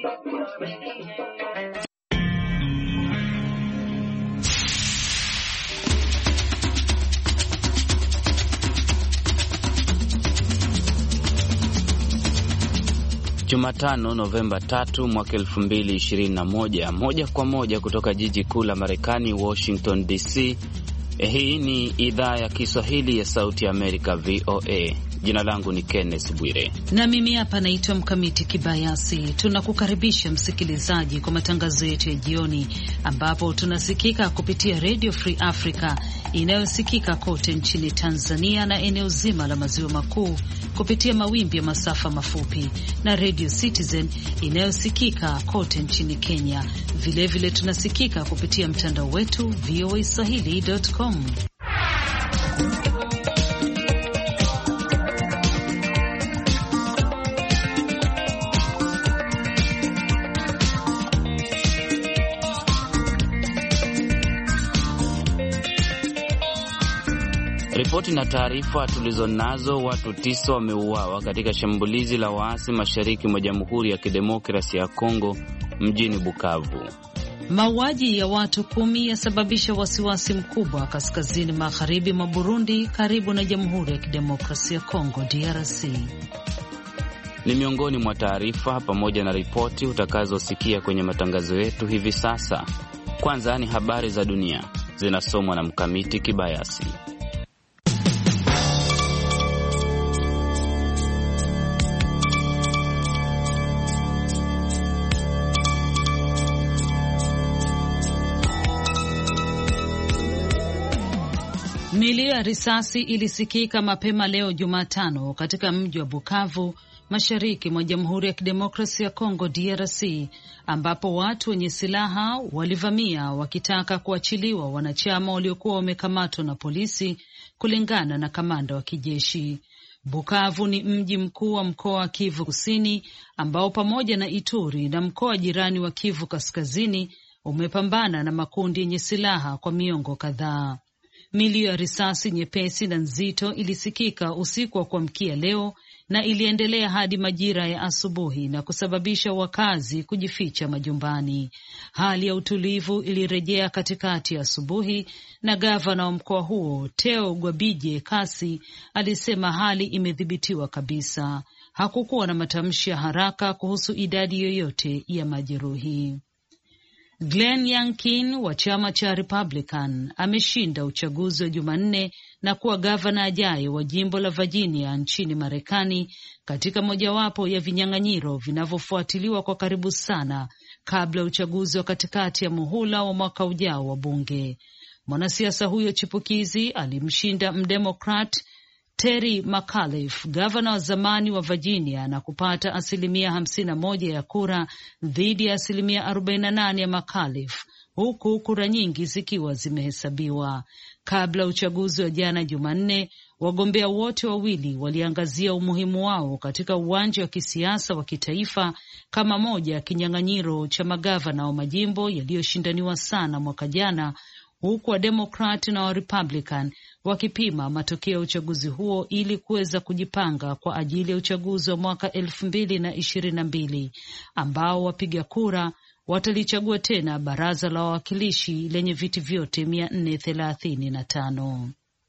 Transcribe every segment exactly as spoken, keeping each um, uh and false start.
Jumatano Novemba tatu mwaka elfu mbili ishirini na moja, moja kwa moja kutoka jiji kuu la Marekani, Washington D C. Hii ni idhaa ya Kiswahili ya Sauti ya Amerika, V O A. Jina langu ni Kenneth Bwire na mimi hapa naitwa Mkamiti Kibayasi. Tunakukaribisha msikilizaji kwa matangazo yetu ya jioni, ambapo tunasikika kupitia Radio Free Africa inayosikika kote nchini Tanzania na eneo zima la maziwa makuu kupitia mawimbi ya masafa mafupi, na Radio Citizen inayosikika kote nchini Kenya. Vilevile vile tunasikika kupitia mtandao wetu v o a swahili dot com. Ripoti na taarifa tulizonazo: watu tisa wameuawa katika shambulizi la waasi mashariki mwa Jamhuri ya Kidemokrasia ya Kongo mjini Bukavu. Mauaji ya watu kumi yasababisha wasiwasi mkubwa kaskazini magharibi mwa Burundi, karibu na Jamhuri ya Kidemokrasia ya Kongo D R C. Ni miongoni mwa taarifa pamoja na ripoti utakazosikia kwenye matangazo yetu hivi sasa. Kwanza ni habari za dunia zinasomwa na Mkamiti Kibayasi. Milio ya risasi ilisikika mapema leo Jumatano katika mji wa Bukavu, mashariki mwa Jamhuri ya Kidemokrasia ya Kongo D R C, ambapo watu wenye silaha walivamia wakitaka kuachiliwa wanachama waliokuwa wamekamatwa na polisi, kulingana na kamanda wa kijeshi. Bukavu ni mji mkuu wa mkoa wa Kivu Kusini, ambao pamoja na Ituri na mkoa jirani wa Kivu Kaskazini umepambana na makundi yenye silaha kwa miongo kadhaa. Milio ya risasi nyepesi na nzito ilisikika usiku wa kuamkia leo na iliendelea hadi majira ya asubuhi na kusababisha wakazi kujificha majumbani. Hali ya utulivu ilirejea katikati ya asubuhi, na gavana wa mkoa huo Theo Gwabije Kasi alisema hali imedhibitiwa kabisa. Hakukuwa na matamshi ya haraka kuhusu idadi yoyote ya majeruhi. Glenn Youngkin wa chama cha Republican ameshinda uchaguzi wa Jumanne na kuwa gavana ajaye wa jimbo la Virginia nchini Marekani, katika mojawapo ya vinyang'anyiro vinavyofuatiliwa kwa karibu sana kabla ya uchaguzi wa katikati ya muhula wa mwaka ujao wa bunge. Mwanasiasa huyo chipukizi alimshinda mdemokrat Terry McAuliffe, gavana wa zamani wa Virginia, na kupata asilimia hamsini na moja ya kura dhidi ya asilimia arobaini na nane ya McAuliffe, huku kura nyingi zikiwa zimehesabiwa. Kabla uchaguzi wa jana Jumanne, wagombea wote wawili waliangazia umuhimu wao katika uwanja wa kisiasa wa kitaifa kama moja ya kinyang'anyiro cha magavana wa majimbo yaliyoshindaniwa sana mwaka jana, huku wa Democrat na wa Republican wakipima matokeo ya uchaguzi huo ili kuweza kujipanga kwa ajili ya uchaguzi wa mwaka elfu mbili na ishirini na mbili, ambao wapiga kura watalichagua tena baraza la wawakilishi lenye viti vyote mia nne thelathini na tano.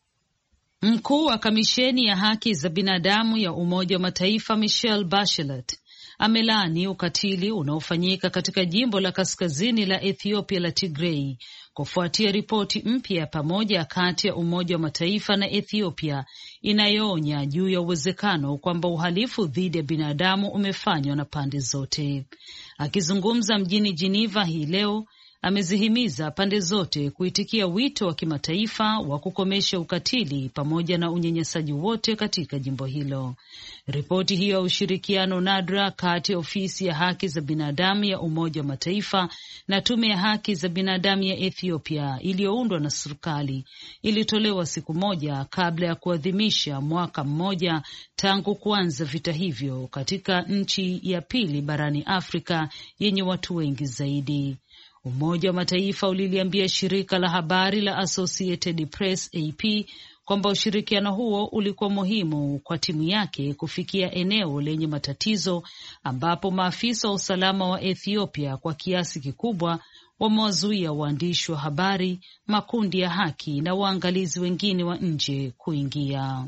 Mkuu wa kamisheni ya haki za binadamu ya Umoja wa Mataifa Michelle Bachelet amelaani ukatili unaofanyika katika jimbo la kaskazini la Ethiopia la Tigray, kufuatia ripoti mpya ya pamoja kati ya Umoja wa Mataifa na Ethiopia inayoonya juu ya uwezekano kwamba uhalifu dhidi ya binadamu umefanywa na pande zote. Akizungumza mjini Geneva hii leo, amezihimiza pande zote kuitikia wito wa kimataifa wa kukomesha ukatili pamoja na unyanyasaji wote katika jimbo hilo. Ripoti hiyo ya ushirikiano nadra kati ya ofisi ya haki za binadamu ya Umoja wa Mataifa na tume ya haki za binadamu ya Ethiopia iliyoundwa na serikali ilitolewa siku moja kabla ya kuadhimisha mwaka mmoja tangu kuanza vita hivyo katika nchi ya pili barani Afrika yenye watu wengi zaidi. Umoja wa Mataifa uliliambia shirika la habari la Associated Press A P kwamba ushirikiano huo ulikuwa muhimu kwa timu yake kufikia eneo lenye matatizo ambapo maafisa wa usalama wa Ethiopia kwa kiasi kikubwa wamewazuia waandishi wa habari, makundi ya haki na waangalizi wengine wa nje kuingia.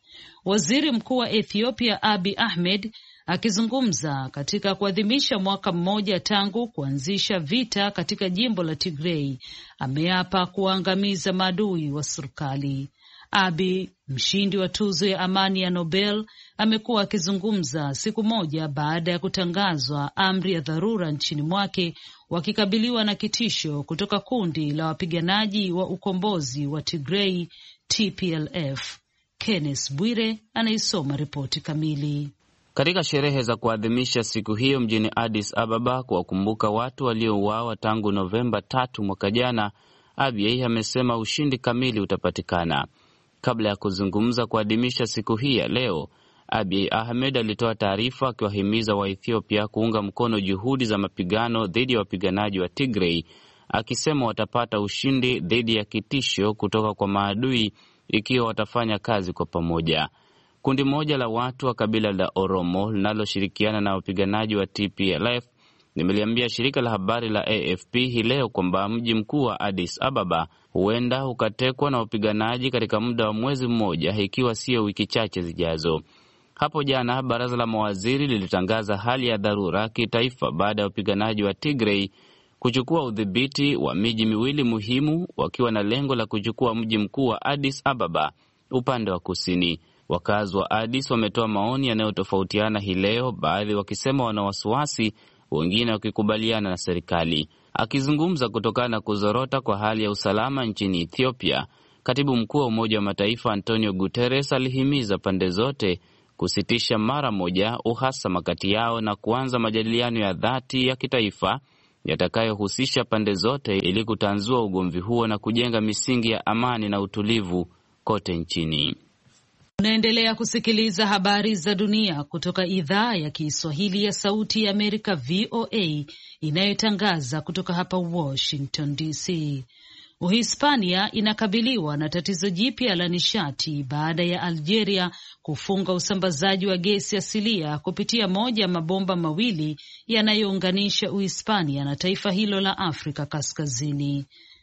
Waziri Mkuu wa Ethiopia Abiy Ahmed akizungumza katika kuadhimisha mwaka mmoja tangu kuanzisha vita katika jimbo la Tigray, ameapa kuangamiza maadui wa serikali. Abiy, mshindi wa tuzo ya amani ya Nobel, amekuwa akizungumza siku moja baada ya kutangazwa amri ya dharura nchini mwake, wakikabiliwa na kitisho kutoka kundi la wapiganaji wa ukombozi wa Tigray T P L F. Kenneth Bwire anaisoma ripoti kamili. Katika sherehe za kuadhimisha siku hiyo mjini Addis Ababa kuwakumbuka watu waliouawa tangu Novemba tatu mwaka jana, Abiy amesema ushindi kamili utapatikana. Kabla ya kuzungumza kuadhimisha siku hii ya leo, Abiy Ahmed alitoa taarifa akiwahimiza wa Ethiopia kuunga mkono juhudi za mapigano dhidi ya wapiganaji wa Tigray, akisema watapata ushindi dhidi ya kitisho kutoka kwa maadui ikiwa watafanya kazi kwa pamoja. Kundi moja la watu wa kabila la Oromo linaloshirikiana na wapiganaji wa T P L F limeliambia shirika la habari la A F P hii leo kwamba mji mkuu wa Addis Ababa huenda ukatekwa na wapiganaji katika muda wa mwezi mmoja, ikiwa sio wiki chache zijazo. Hapo jana baraza la mawaziri lilitangaza hali ya dharura kitaifa baada ya wapiganaji wa Tigray kuchukua udhibiti wa miji miwili muhimu, wakiwa na lengo la kuchukua mji mkuu wa Addis Ababa upande wa kusini. Wakazi wa Addis wametoa maoni yanayotofautiana hii leo, baadhi wakisema wana wasiwasi, wengine wakikubaliana na serikali. Akizungumza kutokana na kuzorota kwa hali ya usalama nchini Ethiopia, katibu mkuu wa Umoja wa Mataifa Antonio Guterres alihimiza pande zote kusitisha mara moja uhasama kati yao na kuanza majadiliano ya dhati ya kitaifa yatakayohusisha pande zote ili kutanzua ugomvi huo na kujenga misingi ya amani na utulivu kote nchini. Unaendelea kusikiliza habari za dunia kutoka idhaa ya Kiswahili ya Sauti ya Amerika V O A inayotangaza kutoka hapa Washington D C. Uhispania inakabiliwa na tatizo jipya la nishati baada ya Algeria kufunga usambazaji wa gesi asilia kupitia moja ya mabomba mawili yanayounganisha Uhispania na taifa hilo la Afrika Kaskazini.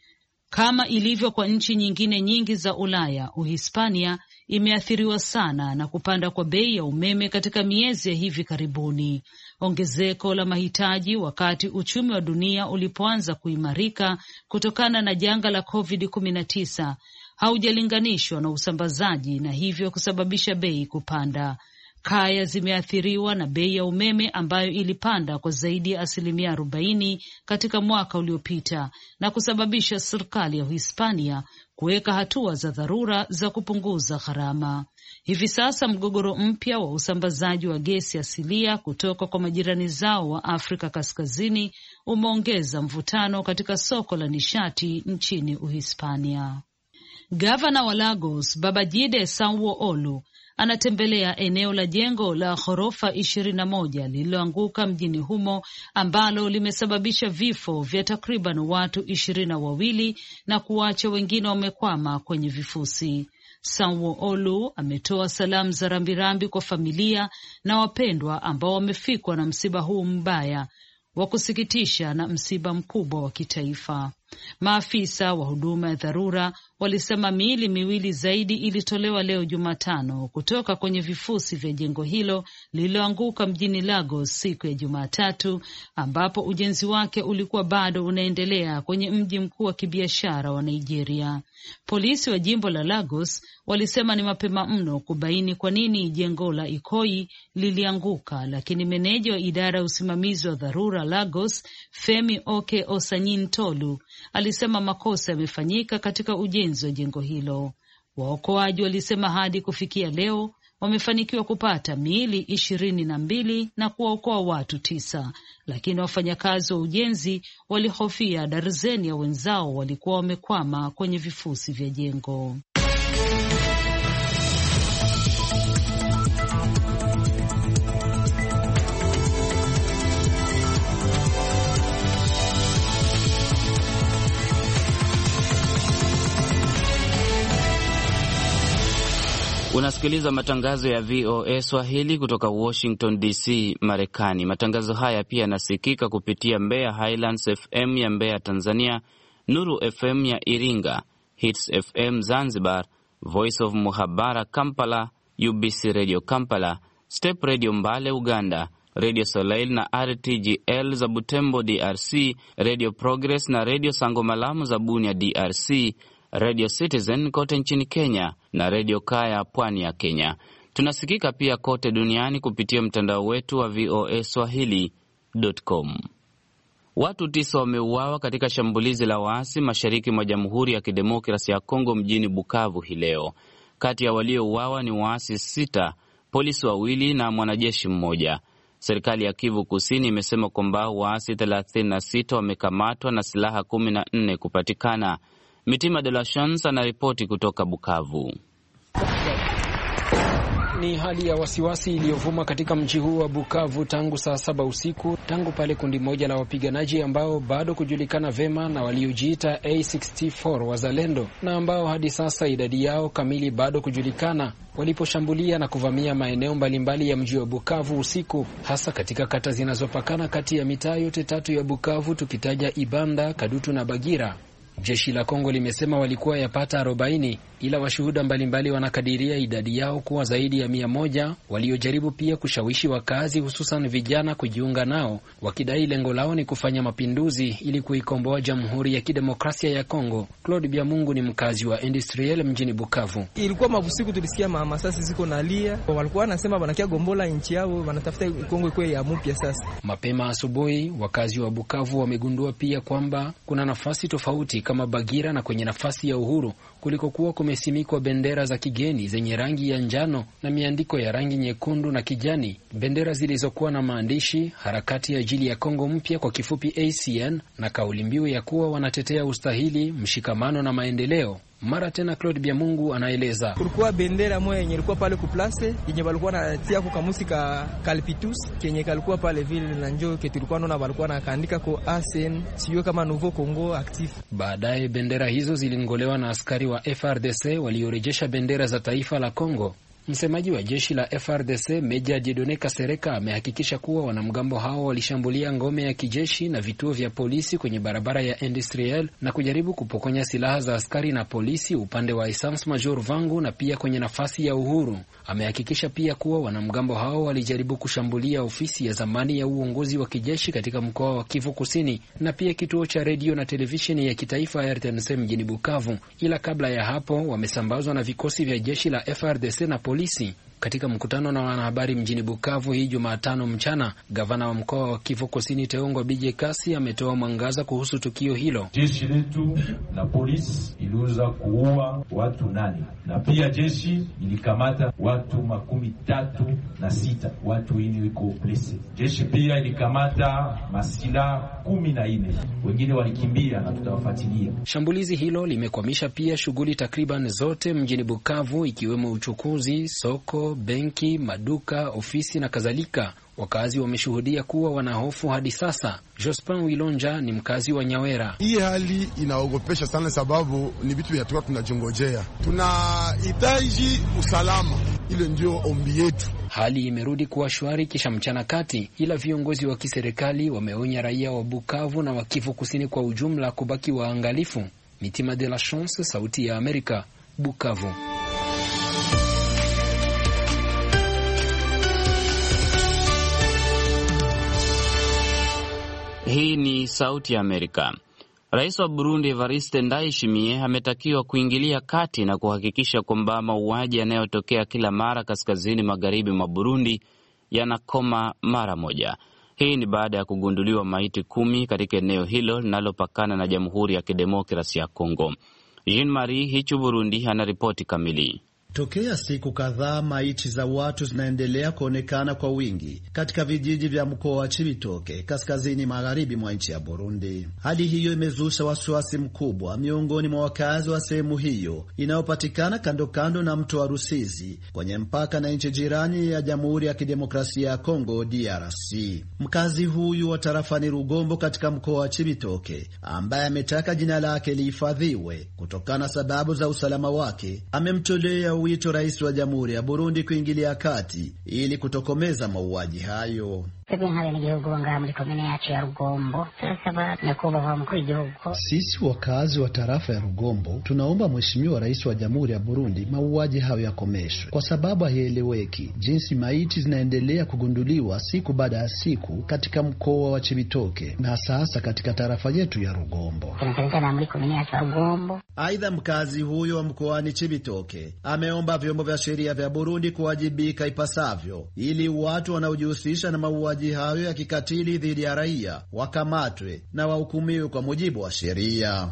Kama ilivyo kwa nchi nyingine nyingi za Ulaya, Uhispania imeathiriwa sana na kupanda kwa bei ya umeme katika miezi ya hivi karibuni. Ongezeko la mahitaji wakati uchumi wa dunia ulipoanza kuimarika kutokana na janga la covid kumi na tisa haujalinganishwa na usambazaji na hivyo kusababisha bei kupanda. Kaya zimeathiriwa na bei ya umeme ambayo ilipanda kwa zaidi ya asilimia arobaini katika mwaka uliopita na kusababisha serikali ya Uhispania kuweka hatua za dharura za kupunguza gharama. Hivi sasa mgogoro mpya wa usambazaji wa gesi asilia kutoka kwa majirani zao wa Afrika Kaskazini umeongeza mvutano katika soko la nishati nchini Uhispania. Gavana wa Lagos Babajide Sanwo-Olu anatembelea eneo la jengo la ghorofa ishirini na moja lililoanguka mjini humo ambalo limesababisha vifo vya takriban watu ishirini na wawili na kuacha wengine wamekwama kwenye vifusi. Sanwo-Olu ametoa salamu za rambirambi kwa familia na wapendwa ambao wamefikwa na msiba huu mbaya wa kusikitisha na msiba mkubwa wa kitaifa. Maafisa wa huduma ya dharura walisema miili miwili zaidi ilitolewa leo Jumatano kutoka kwenye vifusi vya jengo hilo lililoanguka mjini Lagos siku ya Jumatatu, ambapo ujenzi wake ulikuwa bado unaendelea kwenye mji mkuu wa kibiashara wa Nigeria. Polisi wa jimbo la Lagos walisema ni mapema mno kubaini kwa nini jengo la Ikoyi lilianguka, lakini meneja wa idara ya usimamizi wa dharura Lagos, Femi Oke Osanyin Tolu, alisema makosa yamefanyika katika ujenzi wa jengo hilo. Waokoaji walisema hadi kufikia leo wamefanikiwa kupata miili ishirini na mbili na kuwaokoa watu tisa, lakini wafanyakazi wa ujenzi walihofia darzeni ya wenzao walikuwa wamekwama kwenye vifusi vya jengo. Unasikiliza matangazo ya V O A Swahili kutoka Washington D C, Marekani. Matangazo haya pia yanasikika kupitia Mbeya Highlands F M ya Mbeya, Tanzania, Nuru F M ya Iringa, Hits F M Zanzibar, Voice of Muhabara Kampala, U B C Radio Kampala, Step Radio Mbale Uganda, Radio Soleil na R T G L za Butembo D R C, Radio Progress na Radio Sangomalamu za Bunia D R C, Radio Citizen kote nchini Kenya na Radio Kaya pwani ya Kenya. Tunasikika pia kote duniani kupitia mtandao wetu wa V O A Swahili dot com. Watu tisa wameuawa katika shambulizi la waasi mashariki mwa Jamhuri ya Kidemokrasia ya Kongo mjini Bukavu hii leo. Kati ya waliouawa ni waasi sita, polisi wawili na mwanajeshi mmoja. Serikali ya Kivu Kusini imesema kwamba waasi thelathini na sita wamekamatwa na silaha kumi na nne kupatikana. Mitima de la Chance anaripoti kutoka Bukavu. Ni hali ya wasiwasi iliyovuma katika mji huu wa Bukavu tangu saa saba usiku, tangu pale kundi moja la wapiganaji ambao bado kujulikana vema na waliojiita A sitini na nne wazalendo na ambao hadi sasa idadi yao kamili bado kujulikana, waliposhambulia na kuvamia maeneo mbalimbali ya mji wa Bukavu usiku, hasa katika kata zinazopakana kati ya mitaa yote tatu ya Bukavu, tukitaja Ibanda, Kadutu na Bagira. Jeshi la Kongo limesema walikuwa yapata arobaini, ila washuhuda mbalimbali wanakadiria idadi yao kuwa zaidi ya mia moja, waliojaribu pia kushawishi wakazi hususan vijana kujiunga nao, wakidai lengo lao ni kufanya mapinduzi ili kuikomboa Jamhuri ya Kidemokrasia ya Kongo. Claude Biamungu ni mkazi wa Industriel mjini Bukavu. Ilikuwa mabusiku, tulisikia masasi ziko nalia, walikuwa wanasema wanakia gombola nchi yao, wanatafuta Kongo ikuwe ya mpya sasa. Mapema asubuhi, wakazi wa Bukavu wamegundua pia kwamba kuna nafasi tofauti kama Bagira na kwenye nafasi ya Uhuru kulikokuwa kumesimikwa bendera za kigeni zenye rangi ya njano na miandiko ya rangi nyekundu na kijani, bendera zilizokuwa na maandishi harakati ya ajili ya Kongo mpya, kwa kifupi A C N, na kauli mbiu ya kuwa wanatetea ustahili, mshikamano na maendeleo. Mara tena Claude Biamungu anaeleza. Kulikuwa bendera moja yenye ilikuwa pale ku place yenye walikuwa natia kwa kamusi ka Calpitus kenye kalikuwa pale vile na njoo ke tulikuwa naona walikuwa na kaandika ko A C N, sio kama Nouveau Congo actif. Baadaye bendera hizo zilingolewa na askari wa F R D C waliorejesha bendera za taifa la Kongo. Msemaji wa jeshi la F R D C Meja Dieudonne Kasereka amehakikisha kuwa wanamgambo hao walishambulia ngome ya kijeshi na vituo vya polisi kwenye barabara ya Industriel na kujaribu kupokonya silaha za askari na polisi upande wa Essence Major Vangu na pia kwenye nafasi ya Uhuru. Amehakikisha pia kuwa wanamgambo hao walijaribu kushambulia ofisi ya zamani ya uongozi wa kijeshi katika mkoa wa Kivu Kusini na pia kituo cha redio na televisheni ya kitaifa R T N C mjini Bukavu, ila kabla ya hapo wamesambazwa na vikosi vya jeshi la F R D C na polisi. Katika mkutano na wanahabari mjini Bukavu hii Jumatano mchana, gavana wa mkoa wa Kivu Kusini Teongwa Bije Kasi ametoa mwangaza kuhusu tukio hilo. Jeshi letu na polisi iliweza kuua watu nane na pia jeshi ilikamata watu makumi tatu na sita, watu ini wiko plese. Jeshi pia ilikamata masila kumi na nne, wengine walikimbia na tutawafuatilia. Shambulizi hilo limekwamisha pia shughuli takriban zote mjini Bukavu, ikiwemo uchukuzi, soko, benki, maduka, ofisi na kadhalika. Wakazi wameshuhudia kuwa wanahofu hadi sasa. Jospin Wilonja ni mkazi wa Nyawera. Hii hali inaogopesha sana, sababu ni vitu vya tuwa tunajongojea. Tunahitaji usalama, ile ndio ombi yetu. Hali imerudi kuwa shwari kisha mchana kati, ila viongozi wa kiserikali wameonya raia wa Bukavu na wa Kivu Kusini kwa ujumla kubaki waangalifu. Mitima de la Chance, Sauti ya Amerika, Bukavu. Hii ni Sauti ya Amerika. Rais wa Burundi Evariste Ndayishimiye ametakiwa kuingilia kati na kuhakikisha kwamba mauaji yanayotokea kila mara kaskazini magharibi mwa Burundi yanakoma mara moja. Hii ni baada ya kugunduliwa maiti kumi katika eneo hilo linalopakana na Jamhuri ya Kidemokrasia ya Kongo. Jean Marie Hichu, Burundi, ana ripoti kamili. Tokea siku kadhaa maiti za watu zinaendelea kuonekana kwa wingi katika vijiji vya mkoa wa Cibitoke kaskazini magharibi mwa nchi ya Burundi. Hali hiyo imezusha wasiwasi mkubwa miongoni mwa wakazi wa sehemu hiyo inayopatikana kando kando na mto wa Rusizi kwenye mpaka na nchi jirani ya Jamhuri ya Kidemokrasia ya Kongo D R C. Mkazi huyu wa tarafani Rugombo katika mkoa wa Cibitoke, ambaye ametaka jina lake lihifadhiwe kutokana sababu za usalama wake, amemtolea wito rais wa Jamhuri ya Burundi kuingilia kati ili kutokomeza mauaji hayo. Sisi wakazi wa tarafa ya Rugombo tunaomba Mheshimiwa Rais wa Jamhuri ya Burundi mauaji hayo yakomeshwe, kwa sababu haieleweki jinsi maiti zinaendelea kugunduliwa siku baada ya siku katika mkoa wa Cibitoke na sasa katika tarafa yetu ya Rugombo. Aidha, mkazi huyo wa mkoani Cibitoke ameomba vyombo vya sheria vya Burundi kuwajibika ipasavyo ili watu wanaojihusisha na mauaji hayo ya kikatili dhidi ya raia wakamatwe na wahukumiwe kwa mujibu wa sheria.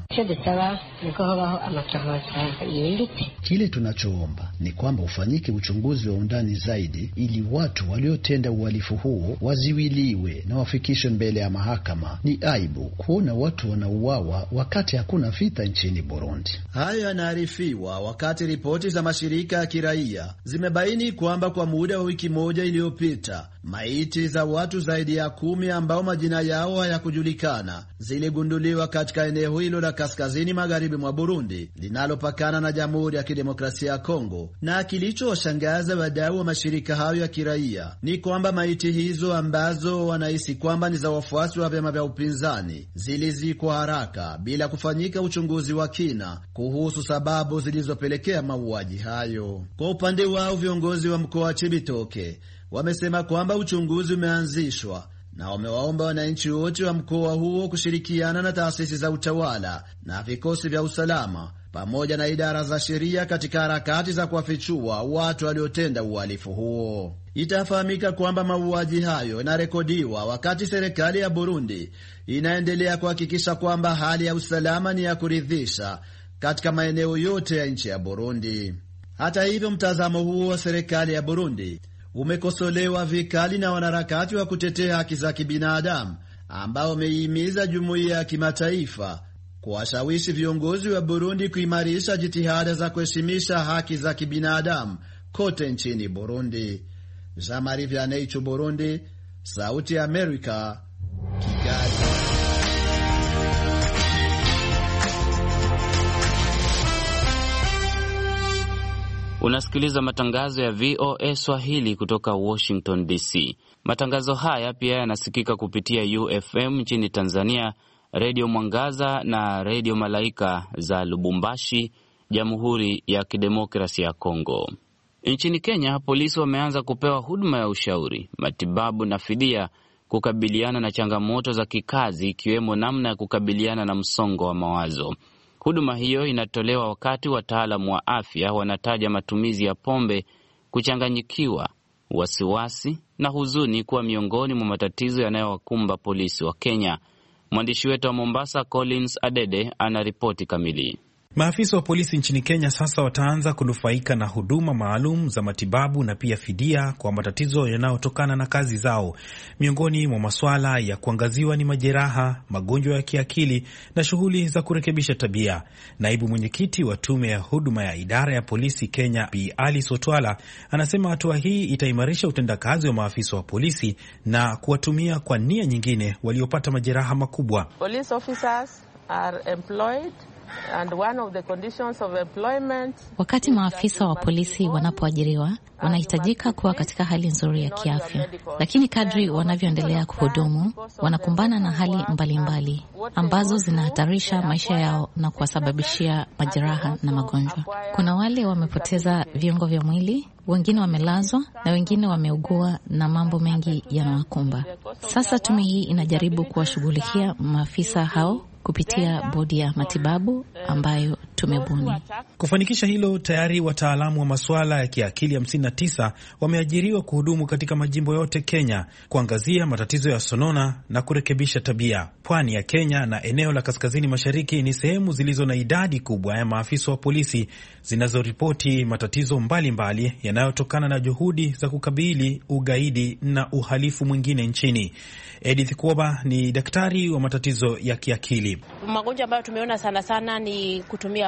Kile tunachoomba ni kwamba ufanyike uchunguzi wa undani zaidi ili watu waliotenda uhalifu huo waziwiliwe na wafikishwe mbele ya mahakama. Ni aibu kuona watu wanauawa wakati hakuna vita nchini Burundi. Hayo yanaarifiwa wakati ripoti za mashirika ya kiraia zimebaini kwamba kwa muda wa wiki moja iliyopita maiti za watu zaidi ya kumi ambao majina yao hayakujulikana ziligunduliwa katika eneo hilo la kaskazini magharibi mwa Burundi linalopakana na Jamhuri ya Kidemokrasia ya Kongo. Na kilichowashangaza wadau wa mashirika hayo ya kiraia ni kwamba maiti hizo ambazo wanahisi kwamba ni za wafuasi wa vyama vya upinzani zilizikwa haraka bila kufanyika uchunguzi wa kina kuhusu sababu zilizopelekea mauaji hayo. Kwa upande wao, viongozi wa mkoa wa Cibitoke wamesema kwamba uchunguzi umeanzishwa na wamewaomba wananchi wote wa mkoa huo kushirikiana na taasisi za utawala na vikosi vya usalama pamoja na idara za sheria katika harakati za kuwafichua watu waliotenda uhalifu huo. Itafahamika kwamba mauaji hayo yanarekodiwa wakati serikali ya Burundi inaendelea kuhakikisha kwamba hali ya usalama ni ya kuridhisha katika maeneo yote ya nchi ya Burundi. Hata hivyo, mtazamo huo wa serikali ya Burundi umekosolewa vikali na wanaharakati wa kutetea haki za kibinadamu ambao wameihimiza jumuiya ya kimataifa kuwashawishi viongozi wa Burundi kuimarisha jitihada za kuheshimisha haki za kibinadamu kote nchini Burundi. Jean-Marie Vianney, Burundi, Sauti ya Amerika, Kigali. Unasikiliza matangazo ya V O A Swahili kutoka Washington D C. Matangazo haya pia yanasikika kupitia U F M nchini Tanzania, Radio Mwangaza na Radio Malaika za Lubumbashi, Jamhuri ya Kidemokrasia ya Kongo. Nchini Kenya, polisi wameanza kupewa huduma ya ushauri, matibabu na fidia kukabiliana na changamoto za kikazi, ikiwemo namna ya kukabiliana na msongo wa mawazo. Huduma hiyo inatolewa wakati wataalamu wa afya wanataja matumizi ya pombe, kuchanganyikiwa, wasiwasi na huzuni kuwa miongoni mwa matatizo yanayowakumba polisi wa Kenya. Mwandishi wetu wa Mombasa Collins Adede ana ripoti kamili. Maafisa wa polisi nchini Kenya sasa wataanza kunufaika na huduma maalum za matibabu na pia fidia kwa matatizo yanayotokana na kazi zao. Miongoni mwa masuala ya kuangaziwa ni majeraha, magonjwa ya kiakili na shughuli za kurekebisha tabia. Naibu mwenyekiti wa tume ya huduma ya idara ya polisi Kenya, Bi Alice Otwala, anasema hatua hii itaimarisha utendakazi wa maafisa wa polisi na kuwatumia kwa nia nyingine waliopata majeraha makubwa. Police officers are employed. And one of the conditions of employment, wakati maafisa wa polisi wanapoajiriwa wanahitajika kuwa katika hali nzuri ya kiafya, lakini kadri wanavyoendelea kuhudumu wanakumbana na hali mbalimbali mbali, ambazo zinahatarisha maisha yao na kuwasababishia majeraha na magonjwa. Kuna wale wamepoteza viungo vya mwili, wengine wamelazwa na wengine wameugua na mambo mengi yanawakumba. Sasa tume hii inajaribu kuwashughulikia maafisa hao kupitia bodi ya matibabu ambayo tumebuni. Kufanikisha hilo, tayari wataalamu wa masuala ya kiakili hamsini na tisa wameajiriwa kuhudumu katika majimbo yote Kenya, kuangazia matatizo ya sonona na kurekebisha tabia. Pwani ya Kenya na eneo la kaskazini mashariki ni sehemu zilizo na idadi kubwa ya maafisa wa polisi zinazoripoti matatizo mbalimbali yanayotokana na juhudi za kukabili ugaidi na uhalifu mwingine nchini. Edith Kuoba ni daktari wa matatizo ya kiakili. Magonjwa ambayo tumeona sana sana ni kutumia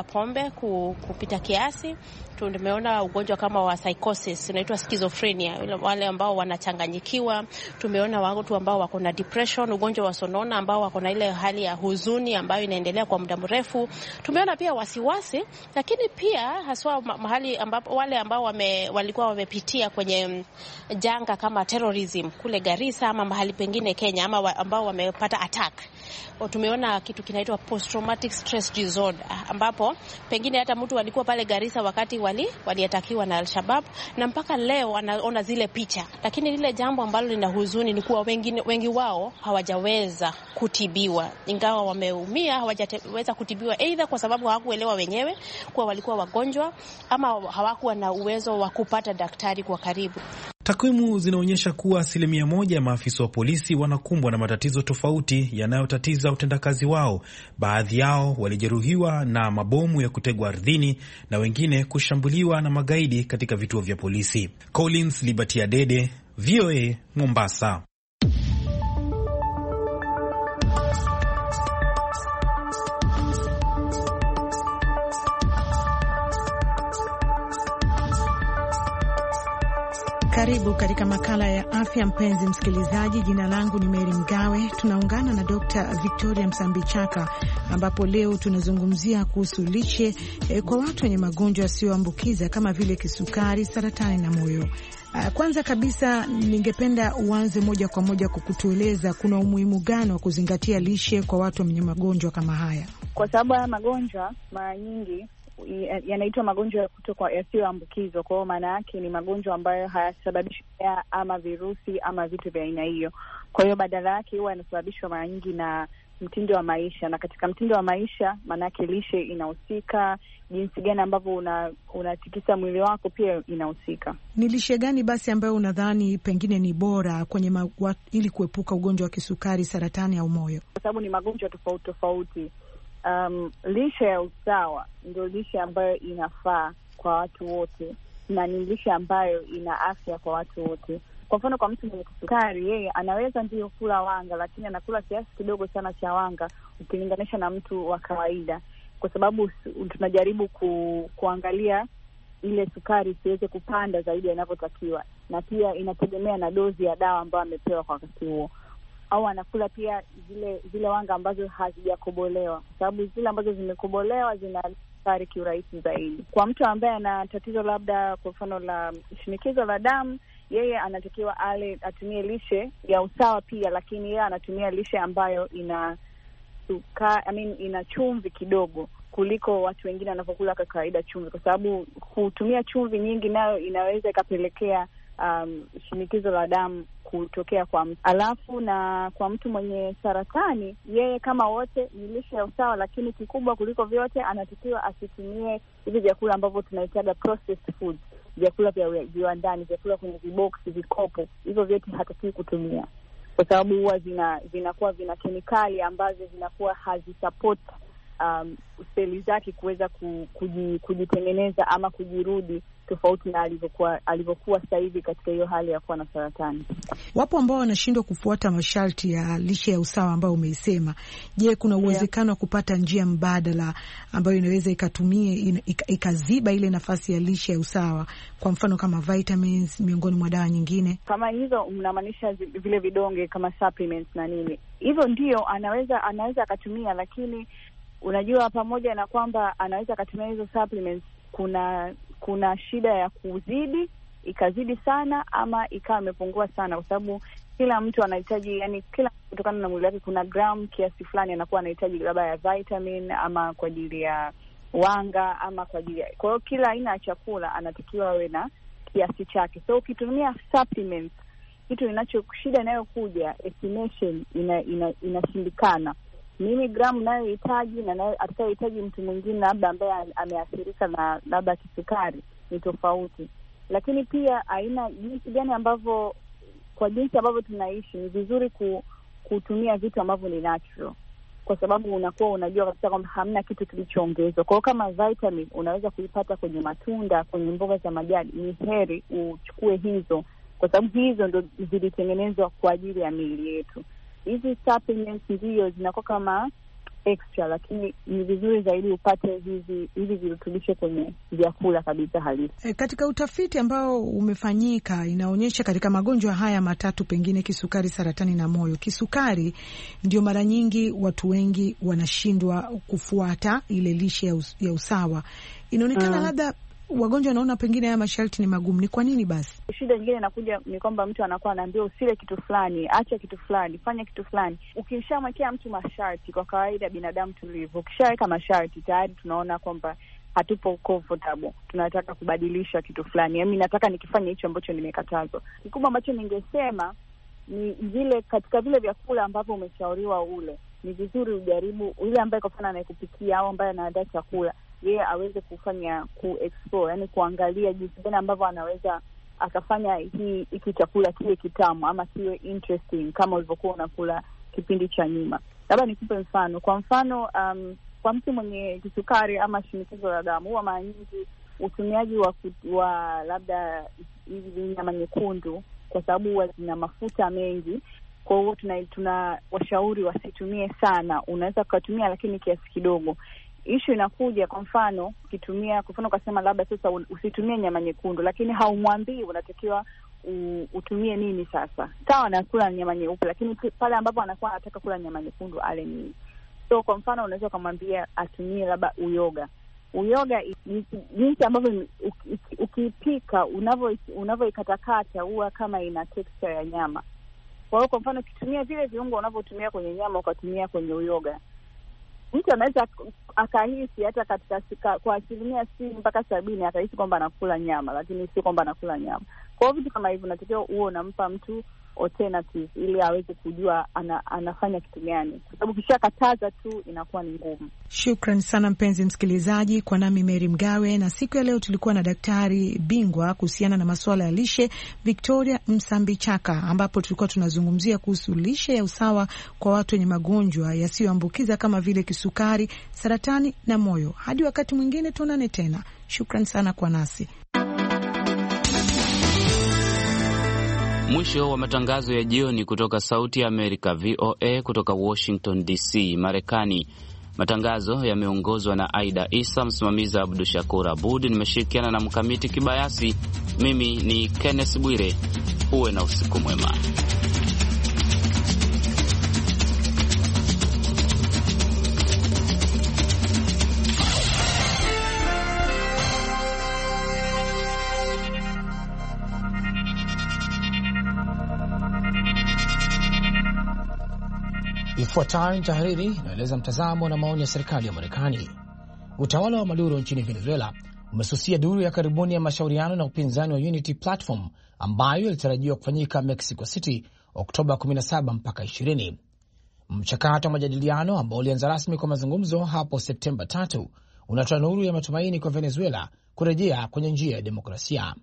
pombe kupita kiasi. Tumeona ugonjwa kama wa psychosis, inaitwa schizophrenia, wale ambao wanachanganyikiwa. Tumeona watu ambao wako na depression, ugonjwa wa sonona, ambao wako na ile hali ya huzuni ambayo inaendelea kwa muda mrefu. Tumeona pia wasiwasi, lakini pia haswa mahali ambapo wale ambao wame, walikuwa wamepitia kwenye janga kama terrorism kule Garissa ama mahali pengine Kenya, ama ambao wamepata attack. O, tumeona kitu kinaitwa post traumatic stress disorder, ambapo pengine hata mtu alikuwa pale Garissa wakati wali waliatakiwa na Al-Shabaab, na mpaka leo anaona zile picha. Lakini lile jambo ambalo lina huzuni ni kuwa wengi, wengi wao hawajaweza kutibiwa. Ingawa wameumia, hawajaweza kutibiwa either kwa sababu hawakuelewa wenyewe kuwa walikuwa wagonjwa, ama hawakuwa na uwezo wa kupata daktari kwa karibu. Takwimu zinaonyesha kuwa asilimia moja ya maafisa wa polisi wanakumbwa na matatizo tofauti yanayotatiza utendakazi wao. Baadhi yao walijeruhiwa na mabomu ya kutegwa ardhini na wengine kushambuliwa na magaidi katika vituo vya polisi. Collins Liberty Adede, V O A, Mombasa. Karibu katika makala ya afya, mpenzi msikilizaji. Jina langu ni Mary Mgawe. Tunaungana na Doctor Victoria Msambichaka, ambapo leo tunazungumzia kuhusu lishe eh, kwa watu wenye magonjwa yasiyoambukiza kama vile kisukari, saratani na moyo. Kwanza kabisa ningependa uanze moja kwa moja kukutueleza kuna umuhimu gani wa kuzingatia lishe kwa watu wenye magonjwa kama haya? Kwa sababu haya magonjwa mara nyingi yanaitwa magonjwa ya kutoka yasiyoambukizwa. Kwa hiyo maana yake ni magonjwa ambayo hayasababishwi ama virusi ama vitu vya aina hiyo. Kwa hiyo badala yake huwa yanasababishwa mara nyingi na mtindo wa maisha, na katika mtindo wa maisha maana yake lishe inahusika, jinsi gani ambavyo una unatikisa mwili wako pia inahusika. Ni lishe gani basi ambayo unadhani pengine ni bora kwenye ma, wa, ili kuepuka ugonjwa wa kisukari, saratani au moyo? Kwa sababu ni magonjwa tofauti tofauti. Um, lishe ya usawa ndio lishe ambayo inafaa kwa watu wote, na ni lishe ambayo ina afya kwa watu wote. Kwa mfano, kwa mtu mwenye kisukari, yeye anaweza ndio kula wanga, lakini anakula kiasi kidogo sana cha wanga ukilinganisha na mtu wa kawaida, kwa sababu tunajaribu ku, kuangalia ile sukari isiweze kupanda zaidi inavyotakiwa, na pia inategemea na dozi ya dawa ambayo amepewa kwa wakati huo. Au anakula pia zile zile wanga ambazo hazijakobolewa, kwa sababu zile ambazo zimekobolewa zina sukari kiurahisi zaidi. Kwa mtu ambaye ana tatizo labda kwa mfano la shinikizo la damu, yeye anatakiwa ale atumie lishe ya usawa pia, lakini yeye anatumia lishe ambayo ina sukari, I mean ina chumvi kidogo kuliko watu wengine wanapokula kwa kawaida chumvi, kwa sababu kutumia chumvi nyingi nayo inaweza ikapelekea um, shinikizo la damu kutokea kwa mtu. Alafu na kwa mtu mwenye saratani, yeye kama wote ni lishe ya usawa, lakini kikubwa kuliko vyote anatakiwa asitumie hivi vyakula ambavyo tunaitaga processed foods, vyakula vya viwandani, vyakula kwenye viboksi, vikopo. Hivyo vyote hatakiwi kutumia, kwa sababu huwa zina zinakuwa vina kemikali ambazo zinakuwa hazisupport um, seli zake kuweza kujitengeneza ama kujirudi, tofauti na alivyokuwa alivyokuwa sasa hivi katika hiyo hali ya kuwa na saratani. Wapo ambao wanashindwa kufuata masharti ya lishe ya usawa ambayo umeisema. Je, kuna uwezekano wa kupata njia mbadala ambayo inaweza ikatumie ikaziba ile nafasi ya lishe ya usawa, kwa mfano kama vitamins miongoni mwa dawa nyingine? Kama hizo mnamaanisha vile vidonge kama supplements na nini? Hivyo ndio anaweza anaweza akatumia, lakini unajua pamoja na kwamba anaweza akatumia hizo supplements, kuna kuna shida ya kuzidi, ikazidi sana ama ikawa imepungua sana, kwa sababu kila mtu anahitaji, yani kila kutokana na mwili wake kuna gram kiasi fulani anakuwa anahitaji, labda ya vitamin ama kwa ajili ya wanga ama kwa ajili ya, kwa hiyo kila aina ya chakula anatakiwa awe na kiasi chake. So ukitumia supplements, kitu inacho shida inayokuja estimation ina inashindikana. Ina mimi gramu nayohitaji na nayo atakayohitaji mtu mwingine labda ambaye ameathirika na labda kisukari ni tofauti. Lakini pia aina jinsi gani ambavyo, kwa jinsi ambavyo tunaishi, ni vizuri ku, kutumia vitu ambavyo ni natural, kwa sababu unakuwa unajua kabisa kwamba hamna kitu kilichoongezwa. Kwa hiyo kama vitamin unaweza kuipata kwenye matunda, kwenye mboga za majani, ni heri uchukue hizo, kwa sababu hizo ndo zilitengenezwa kwa ajili ya miili yetu. Hizi supplements ndio zinakuwa kama extra, lakini ni vizuri zaidi upate hizi hizi virutubisho kwenye vyakula kabisa halisi. E, katika utafiti ambao umefanyika inaonyesha katika magonjwa haya matatu, pengine kisukari, saratani na moyo, kisukari ndio mara nyingi watu wengi wanashindwa kufuata ile lishe ya, us, ya usawa. Inaonekana mm. labda wagonjwa wanaona pengine haya masharti ni magumu. Ni kwa nini basi? Shida nyingine inakuja ni kwamba mtu anakuwa anaambiwa usile kitu fulani, acha kitu fulani, fanya kitu fulani. Ukishamwekea mtu masharti, kwa kawaida binadamu tulivyo, ukishaweka masharti tayari tunaona kwamba hatupo comfortable, tunataka kubadilisha kitu fulani. Yaani nataka nikifanya hicho ambacho nimekatazwa. Kikubwa ambacho ningesema ni vile katika vile vyakula ambavyo umeshauriwa ule, ni vizuri ujaribu yule ambaye kwa mfano anayekupikia au ambaye anaandaa chakula, yeye aweze kufanya ku-explore, yani kuangalia jinsi gani ambavyo anaweza akafanya hii hiki chakula kiwe kitamu ama kiwe interesting kama ulivyokuwa unakula kipindi cha nyuma. Labda nikupe mfano. Kwa mfano, um, kwa mtu mwenye kisukari ama shinikizo la damu, huwa mara nyingi utumiaji wa, wa labda hizi nyama nyekundu, kwa sababu huwa zina mafuta mengi, kwa hiyo tuna, tuna washauri wasitumie sana. Unaweza kutumia lakini kiasi kidogo. Issue inakuja kwa mfano ukitumia, kwa mfano ukasema labda sasa usitumie nyama nyekundu, lakini haumwambii unatakiwa utumie nini sasa. Sawa, anakula nyama nyeupe, lakini pale ambapo anakuwa anataka kula nyama nyekundu ale nini? So kwa mfano unaweza kumwambia atumie labda uyoga. Uyoga jinsi ambavyo ukipika, unavyo unavyoikatakata huwa kama ina texture ya nyama. Kwa hiyo kwa mfano ukitumia vile viungo unavyotumia kwenye nyama ukatumia kwenye uyoga, mtu anaweza akahisi hata katika sika, kwa asilimia sitini mpaka sabini akahisi kwamba anakula nyama, lakini sio kwamba anakula nyama. Kwa hiyo vitu kama hivyo natakiwa uwe unampa mtu alternative ili aweze kujua ana, anafanya kitu gani, kwa sababu kishakataza tu inakuwa ni ngumu. Shukran sana mpenzi msikilizaji, kwa nami Mary Mgawe, na siku ya leo tulikuwa na daktari bingwa kuhusiana na masuala ya lishe Victoria Msambichaka, ambapo tulikuwa tunazungumzia kuhusu lishe ya usawa kwa watu wenye magonjwa yasiyoambukiza kama vile kisukari, saratani na moyo. Hadi wakati mwingine tuonane tena. Shukran sana kwa nasi. Mwisho wa matangazo ya jioni kutoka Sauti ya Amerika V O A kutoka Washington D C, Marekani. Matangazo yameongozwa na Aida Isa, msimamizi Abdu Shakur Abud, nimeshirikiana na Mkamiti Kibayasi. Mimi ni Kenneth Bwire. Uwe na usiku mwema. Ifuatayo ni tahariri inaeleza mtazamo na maoni ya serikali ya Marekani. Utawala wa Maduro nchini Venezuela umesusia duru ya karibuni ya mashauriano na upinzani wa Unity Platform ambayo ilitarajiwa kufanyika Mexico City Oktoba kumi na saba mpaka ishirini. Mchakato wa majadiliano ambao ulianza rasmi kwa mazungumzo hapo Septemba tatu unatoa nuru ya matumaini kwa Venezuela kurejea kwenye njia ya demokrasia.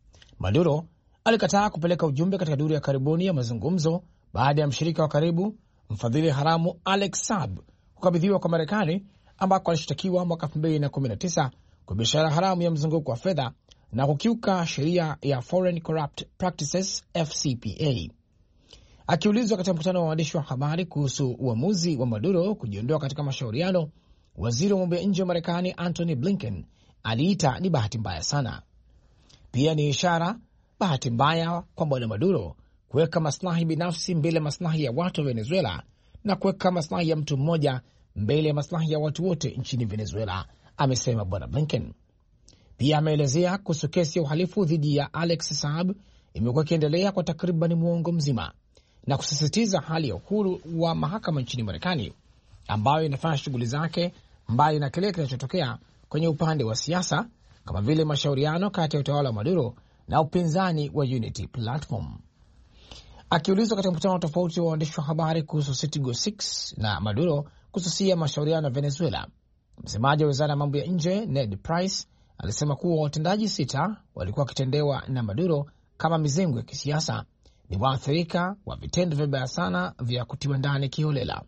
Maduro alikataa kupeleka ujumbe katika duru ya karibuni ya mazungumzo baada ya mshirika wa karibu, mfadhili haramu Alex Saab, kukabidhiwa kwa Marekani, ambako alishtakiwa mwaka elfu mbili na kumi na tisa kwa biashara haramu ya mzunguko wa fedha na kukiuka sheria ya Foreign Corrupt Practices F C P A. Akiulizwa katika mkutano wa waandishi wa habari kuhusu uamuzi wa Maduro kujiondoa katika mashauriano, waziri wa mambo ya nje wa Marekani Antony Blinken aliita ni bahati mbaya sana. Pia ni ishara bahati mbaya kwa bwana Maduro kuweka maslahi binafsi mbele maslahi ya watu wa Venezuela na kuweka maslahi ya mtu mmoja mbele ya maslahi ya watu wote nchini Venezuela, amesema bwana Blinken. Pia ameelezea kuhusu kesi ya uhalifu dhidi ya Alex Saab imekuwa ikiendelea kwa takriban muongo mzima na kusisitiza hali ya uhuru wa mahakama nchini Marekani ambayo inafanya shughuli zake mbali na kile kinachotokea kwenye upande wa siasa kama vile mashauriano kati ya utawala wa Maduro na upinzani wa Unity Platform. Akiulizwa katika mkutano tofauti wa waandishi wa habari kuhusu Citigo six na Maduro kususia mashauriano ya Venezuela, msemaji wa wizara ya mambo ya nje Ned Price alisema kuwa watendaji sita walikuwa wakitendewa na Maduro kama mizengo ya kisiasa ni waathirika wa vitendo vibaya sana vya kutiwa ndani kiholela.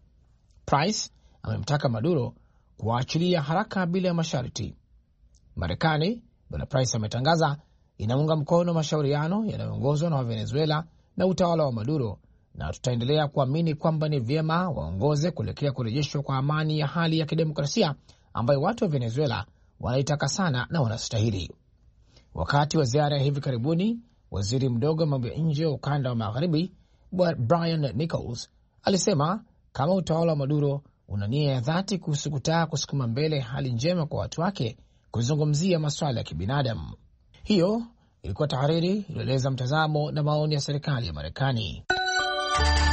Price amemtaka Maduro kuwaachilia haraka bila ya masharti. Marekani, bwana Price ametangaza, inaunga mkono mashauriano yanayoongozwa na wa Venezuela na utawala wa Maduro na tutaendelea kuamini kwamba ni vyema waongoze kuelekea kurejeshwa kwa amani ya hali ya kidemokrasia ambayo watu wa Venezuela wanaitaka sana na wanastahili. Wakati wa ziara ya hivi karibuni, waziri mdogo wa mambo ya nje wa ukanda wa magharibi Brian Nichols alisema kama utawala wa Maduro una nia ya dhati kuhusu kutaka kusukuma mbele hali njema kwa watu wake, kuzungumzia masuala ya kibinadamu. Hiyo ilikuwa tahariri iliyoeleza mtazamo na maoni ya serikali ya Marekani.